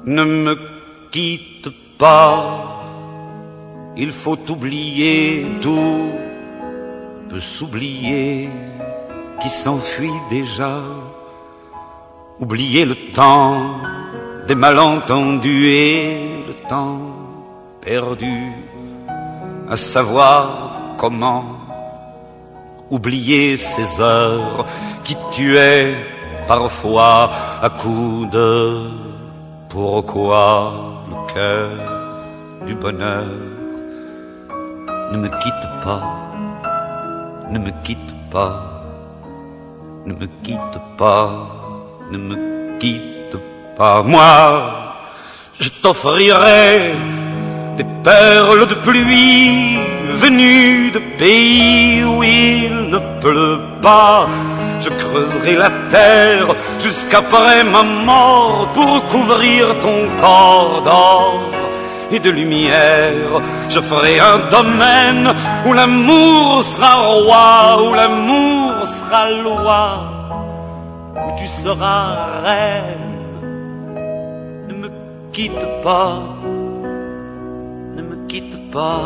Ne me quitte pas, il faut oublier, tout peut s'oublier qui s'enfuit déjà. Oublier le temps des malentendus et le temps perdu à savoir comment. Oublier ces heures qui tuaient parfois à coups de pourquoi le cœur du bonheur. Ne me quitte pas, ne me quitte pas, ne me quitte pas, ne me quitte pas. Moi, je t'offrirai des perles de pluie venues de pays où il ne pleut pas. Je creuserai la terre jusqu'après ma mort pour couvrir ton corps d'or et de lumière. Je ferai un domaine où l'amour sera roi, où l'amour sera loi, où tu seras reine. Ne me quitte pas, ne me quitte pas,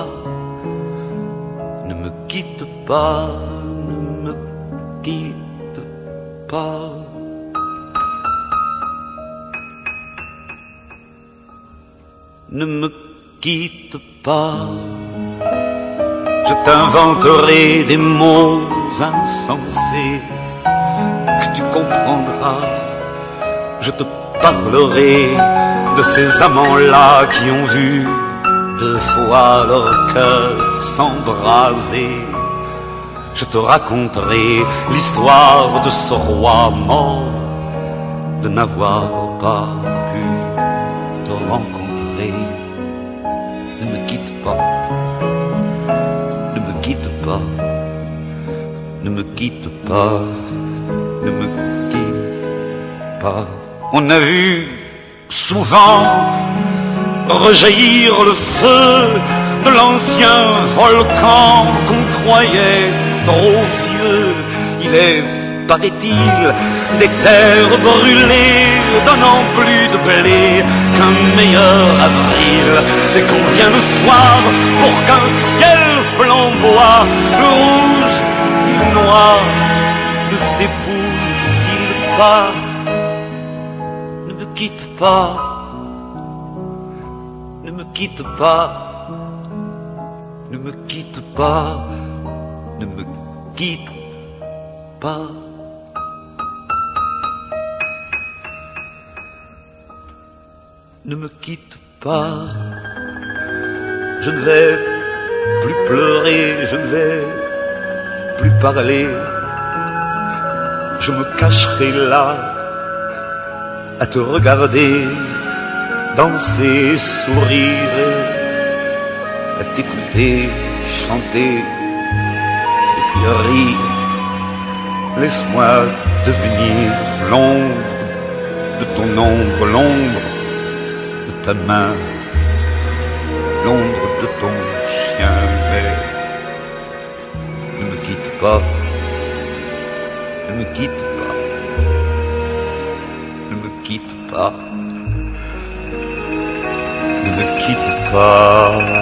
ne me quitte pas, ne me quitte pas. Ne me quitte pas, je t'inventerai des mots insensés que tu comprendras. Je te parlerai de ces amants-là qui ont vu 2 fois leur cœur s'embraser. Je te raconterai l'histoire de ce roi mort, de n'avoir pas pu te rencontrer. Ne me quitte pas, ne me quitte pas, ne me quitte pas, ne me quitte pas. On a vu souvent rejaillir le feu de l'ancien volcan qu'on croyait trop vieux. Il est, paraît-il, des terres brûlées donnant plus de blé qu'un meilleur avril, et qu'on vient le soir pour qu'un ciel flamboie. Le rouge et le noir ne s'épousent-ils pas? Ne me quitte pas, ne me quitte pas, ne me quitte pas, ne me quitte pas. Ne me quitte pas, je ne vais plus pleurer, je ne vais plus parler. Je me cacherai là à te regarder danser, sourire, à t'écouter chanter et puis rire. Laisse-moi devenir l'ombre de ton ombre, l'ombre de ta main, l'ombre de ton chien. Mais ne me quitte pas, ne me quitte pas, ne me quitte pas, ne me quitte pas.